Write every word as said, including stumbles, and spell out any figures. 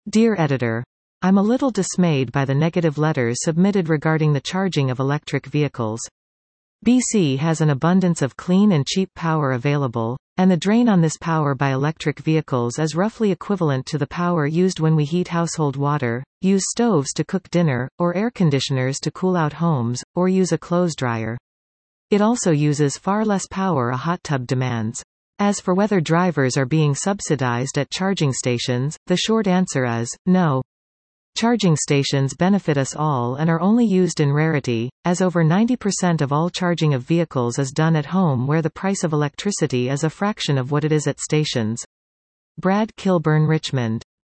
Dear Editor, I'm a little dismayed by the negative letters submitted regarding the charging of electric vehicles. B C has an abundance of clean and cheap power available, and the drain on this power by electric vehicles is roughly equivalent to the power used when we heat household water, use stoves to cook dinner, or air conditioners to cool out homes, or use a clothes dryer. It also uses far less power a hot tub demands. As for whether drivers are being subsidized at charging stations, the short answer is, no. Charging stations benefit us all and are only used in rarity, as over ninety percent of all charging of vehicles is done at home where the price of electricity is a fraction of what it is at stations. Brad Kilburn, Richmond.